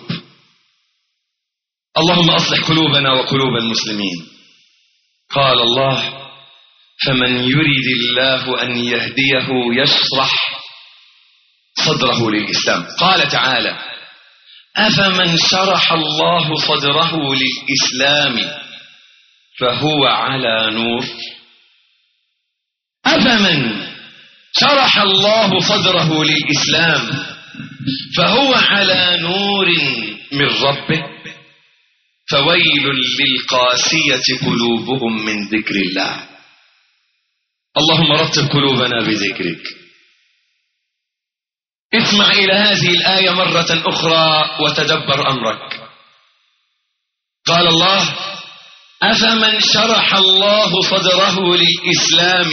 اللهم أصلح قلوبنا وقلوب المسلمين. قال الله: فمن يريد الله أن يهديه يشرح صدره للإسلام. قال تعالى: أفمن شرح الله صدره للإسلام فهو على نور. أفمن شرح الله صدره للإسلام فهو على نور من ربه فويل للقاسية قلوبهم من ذكر الله. اللهم رتب قلوبنا بذكرك. اسمع إلى هذه الآية مرة أخرى وتدبر أمرك. قال الله: أفمن شرح الله صدره للإسلام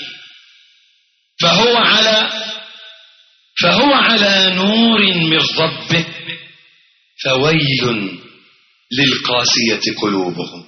فهو على فهو على نور من ربه فويل للقاسية قلوبهم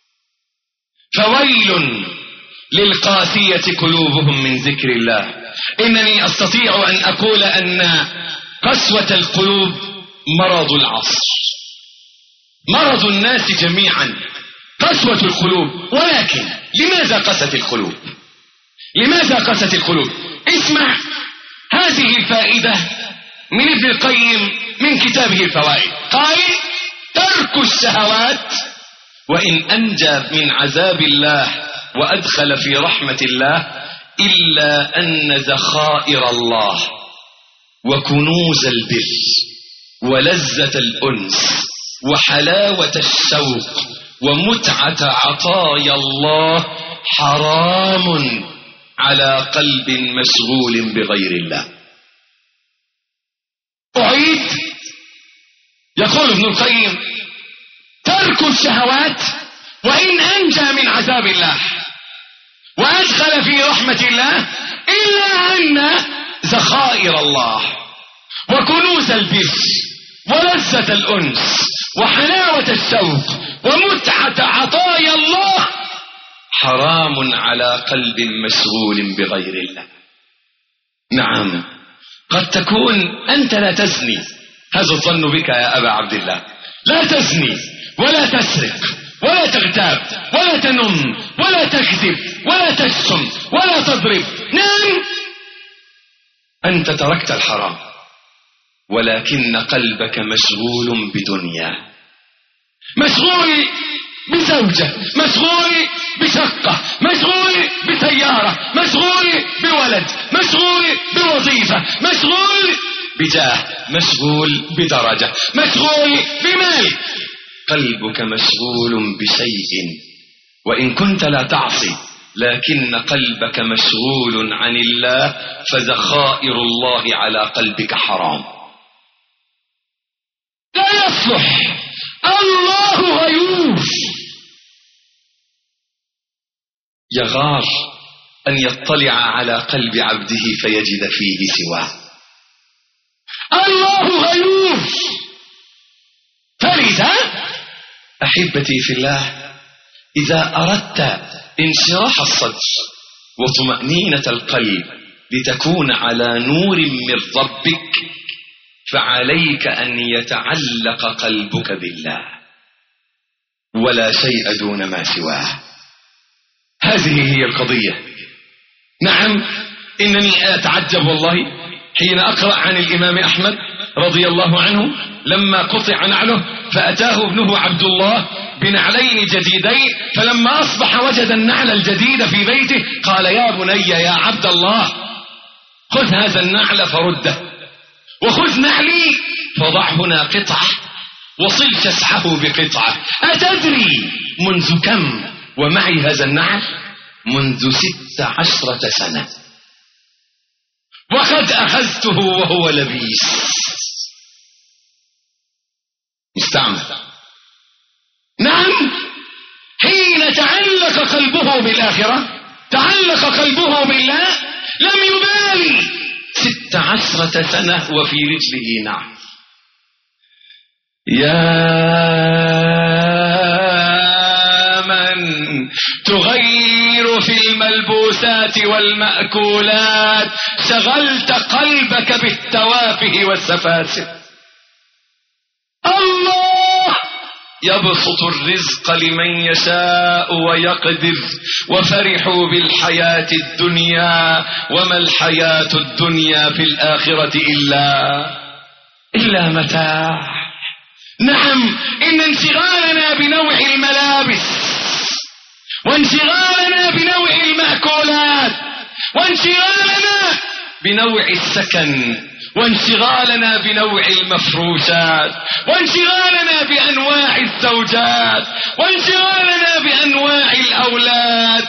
فويل للقاسية قلوبهم من ذكر الله. إنني أستطيع أن أقول أن قسوة القلوب مرض العصر، مرض الناس جميعا، قسوة القلوب. ولكن لماذا قست القلوب؟ لماذا قست القلوب؟ اسمع هذه الفائدة من ابن القيم من كتابه الفوائد. قال: ترك الشهوات وإن أنجى من عذاب الله وأدخل في رحمة الله إلا أن ذخائر الله وكنوز البر ولذة الأنس وحلاوة الشوق ومتعة عطايا الله حرام على قلب مشغول بغير الله. أعيد، يقول ابن القيم: ترك الشهوات وإن أنجى من عذاب الله وأدخل في رحمة الله إلا أن ذخائر الله وكنوز البر ولذة الأنس وحلاوة الشوق ومتعة عطايا الله حرام على قلب مشغول بغير الله. نعم، قد تكون أنت لا تزني، هذا الظن بك يا أبا عبد الله، لا تزني ولا تسرق ولا تغتاب ولا تنم ولا تكذب ولا تشتم ولا تضرب. نعم، أنت تركت الحرام، ولكن قلبك مشغول بدنيا، مشغول بزوجة، مشغول بشقة، مشغول بسيارة، مشغول بولد، مشغول بوظيفة، مشغول بجاه، مشغول بدرجة، مشغول بمال. قلبك مشغول بشيء، وإن كنت لا تعصي لكن قلبك مشغول عن الله، فذخائر الله على قلبك حرام. لا يصلح، الله غيور، يغار أن يطلع على قلب عبده فيجد فيه سواه. الله غيور. فلذا أحبتي في الله، إذا أردت انشراح الصدر وطمأنينة القلب لتكون على نور من ربك فعليك أن يتعلق قلبك بالله ولا شيء دون ما سواه. هذه هي القضية. نعم، إنني أتعجب والله حين أقرأ عن الإمام أحمد رضي الله عنه لما قطع نعله فأتاه ابنه عبد الله بنعلين جديدين، فلما أصبح وجد النعل الجديد في بيته قال: يا بني يا عبد الله، خذ هذا النعل فرده، وخذ نعلي فضع هنا قطعة وصل شسحه بقطعة. أتدري منذ كم ومعي هذا النعل؟ منذ ست عشرة سنة، وقد أخذته وهو لبيس مستعمل. نعم، حين تعلق قلبه بالآخرة، تعلق قلبه بالله، لم يبالي ست عشرة سنة وفي رجله نعم. يا من تغير في الملبوسات والمأكولات، شغلت قلبك بالتوافه والسفاسف. الله يبسط الرزق لمن يشاء ويقدر، وفرحوا بالحياة الدنيا وما الحياة الدنيا في الآخرة إلا إلا متاع. نعم، إن انشغالنا بنوع الملابس، وانشغالنا بنوع المأكولات، وانشغالنا بنوع السكن، وانشغالنا بنوع المفروشات، وانشغالنا بأنواع الزوجات، وانشغالنا بأنواع الأولاد،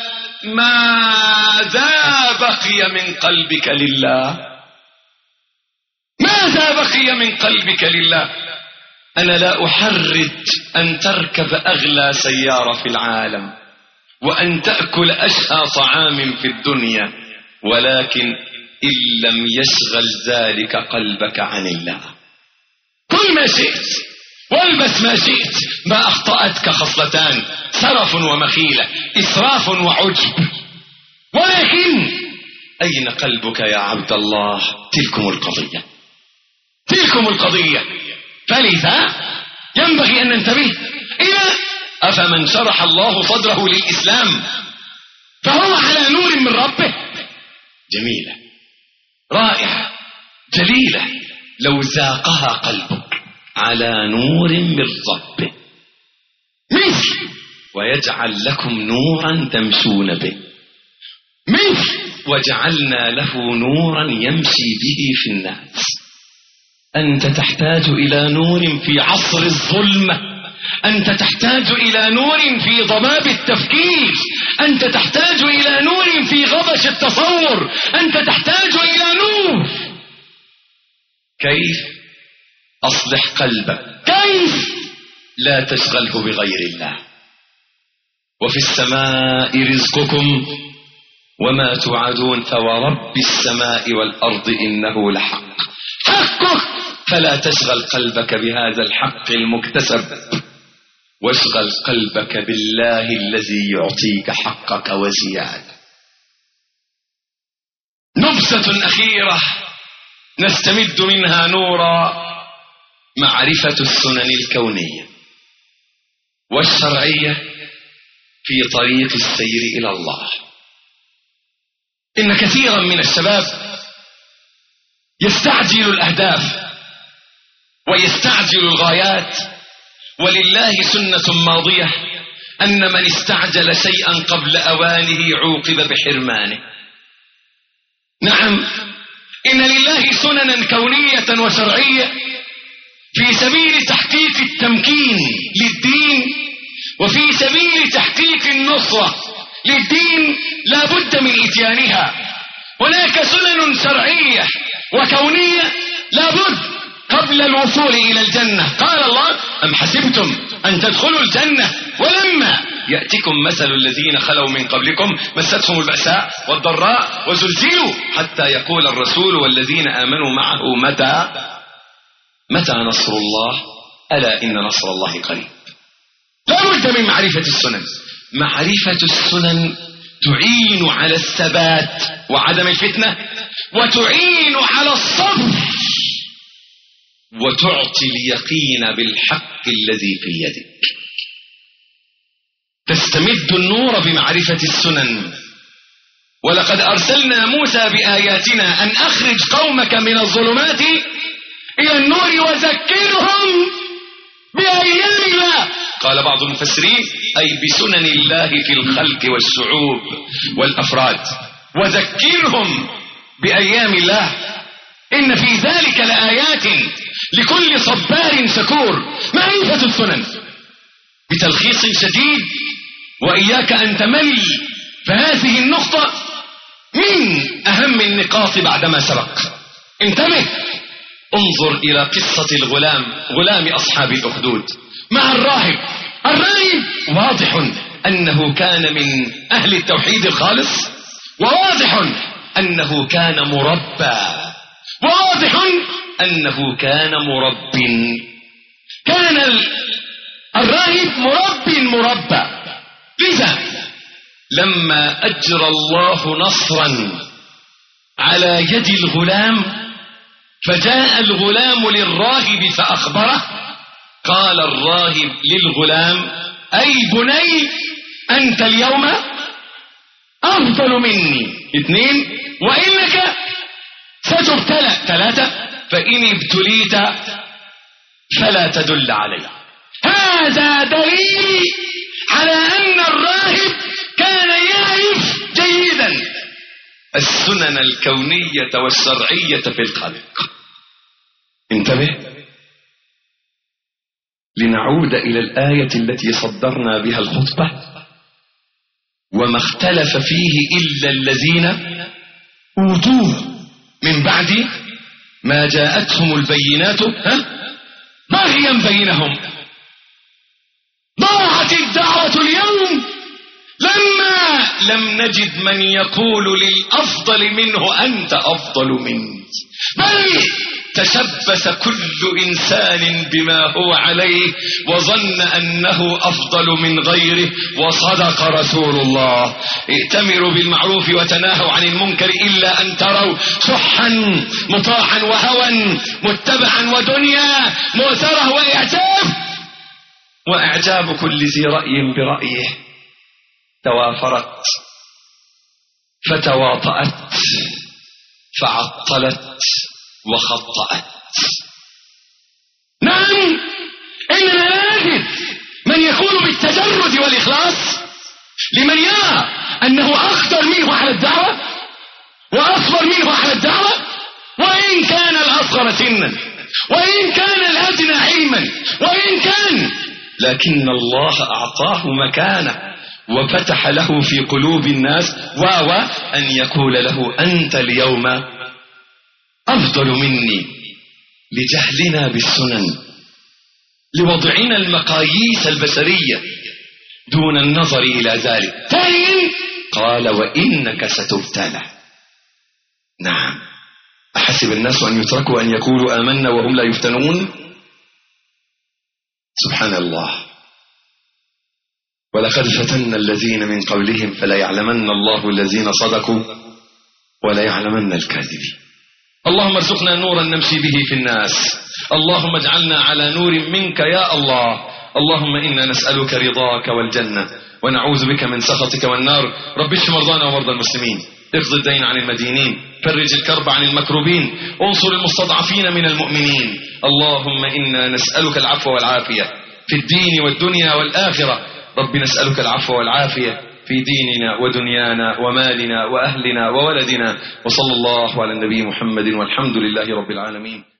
ماذا بقي من قلبك لله؟ ماذا بقي من قلبك لله؟ أنا لا أحرج أن تركب أغلى سيارة في العالم وأن تأكل أشهى طعام في الدنيا، ولكن إن لم يشغل ذلك قلبك عن الله. كل ما شئت والبس ما شئت، ما أخطأتك خصلتان: سرف ومخيلة، إسراف وعجب. ولكن أين قلبك يا عبد الله؟ تلكم القضية، تلكم القضية. فلذا ينبغي أن ننتبه إلى أفمن شرح الله صدره للإسلام فهو على نور من ربه. جميلة، رائعة، جليلة، لو ذاقها قلبك على نور من ربه. مثل ويجعل لكم نورا تمشون به، مثل وجعلنا له نورا يمشي به في الناس. أنت تحتاج إلى نور في عصر الظلمة، أنت تحتاج إلى نور في ضباب التفكير، أنت تحتاج إلى نور في غبش التصور، أنت تحتاج إلى نور. كيف؟ أصلح قلبك. كيف؟ لا تشغله بغير الله. وفي السماء رزقكم وما توعدون فورب السماء والأرض إنه لحق. حقك، فلا تشغل قلبك بهذا الحق المكتسب، واشغل قلبك بالله الذي يعطيك حقك وزيادة. نبذة أخيرة نستمد منها نورا: معرفة السنن الكونية والشرعية في طريق السير إلى الله. إن كثيرا من الشباب يستعجل الأهداف ويستعجل الغايات، ولله سنة ماضية أن من استعجل شيئا قبل أوانه عوقب بحرمانه. نعم، إن لله سننا كونية وشرعية في سبيل تحقيق التمكين للدين، وفي سبيل تحقيق النصرة للدين لا بد من إتيانها. هناك سنن شرعية وكونية لا بد قبل الوصول إلى الجنة. قال الله: أم حسبتم أن تدخلوا الجنة ولما يأتكم مثل الذين خلوا من قبلكم مستهم البأساء والضراء وزلزلوا حتى يقول الرسول والذين آمنوا معه متى متى نصر الله ألا إن نصر الله قريب. لا بد من معرفة السنن. معرفة السنن تعين على الثبات وعدم الفتنة، وتعين على الصبر وتعطي اليقين بالحق الذي في يدك. تستمد النور بمعرفة السنن. ولقد أرسلنا موسى بآياتنا أن أخرج قومك من الظلمات إلى النور وذكرهم بأيام الله. قال بعض المفسرين أي بسنن الله في الخلق والشعوب والأفراد. وذكرهم بأيام الله إن في ذلك لآيات لكل صبار شكور. معرفة السنن بتلخيص شديد وإياك أن تمل، فهذه النقطة من أهم النقاط بعدما سبق. انتبه، انظر إلى قصة الغلام، غلام أصحاب الأخدود مع الراهب. الراهب واضح أنه كان من أهل التوحيد الخالص، وواضح أنه كان مربى، وواضح أنه كان مرب. كان الراهب مرب مربى. لذا لما أجرى الله نصرا على يد الغلام فجاء الغلام للراهب فأخبره، قال الراهب للغلام أي بني أنت اليوم أفضل مني. اثنين، وإنك ستبتلى. ثلاثة، فإن ابتليت فلا تدل علي. هذا دليل على أن الراهب كان يعرف جيدا السنن الكونية والشرعية في الخلق. انتبه، لنعود إلى الآية التي صدرنا بها الخطبة: وما اختلف فيه إلا الذين أوتوه من بعد ما جاءتهم البينات بغيا بينهم. ضاعت الدعوة اليوم لما لم نجد من يقول للأفضل منه أنت أفضل مني، بل تشبث كل إنسان بما هو عليه وظن أنه أفضل من غيره. وصدق رسول الله: ائتمروا بالمعروف وتناهوا عن المنكر إلا أن تروا شحا مطاعا وهوى متبعا ودنيا مؤثرة وإعجاب. وإعجاب كل ذي رأي برأيه توافرت فتواطأت فعطلت وخطأت. نعم، إننا نجد من يقول بالتجرد والإخلاص لمن يرى أنه أخطر منه على الدعوة وأصبر منه على الدعوة، وإن كان الأصغر سنا، وإن كان الأدنى علما، وإن كان، لكن الله أعطاه مكانه وفتح له في قلوب الناس واو أن يقول له أنت اليوم أفضل مني، لجهلنا بالسنن، لوضعنا المقاييس البشرية دون النظر إلى ذلك. ثانيا قال وإنك ستبتلى. نعم، أحسب الناس أن يتركوا أن يقولوا آمنا وهم لا يفتنون؟ سبحان الله. ولقد فتنا الذين من قبلهم فلا يعلمن الله الذين صدقوا ولا يعلمن الكاذبين. اللهم ارزقنا نورا نمشي به في الناس، اللهم اجعلنا على نور منك يا الله. اللهم إنا نسألك رضاك والجنة ونعوذ بك من سخطك والنار. رب اشف مرضانا ومرضى المسلمين، اقض الدين عن المدينين، فرج الكرب عن المكروبين، انصر المستضعفين من المؤمنين. اللهم إنا نسألك العفو والعافية في الدين والدنيا والآخرة. رب نسألك العفو والعافية في ديننا ودنيانا ومالنا وأهلنا وولدنا. وصلى الله على النبي محمد والحمد لله رب العالمين.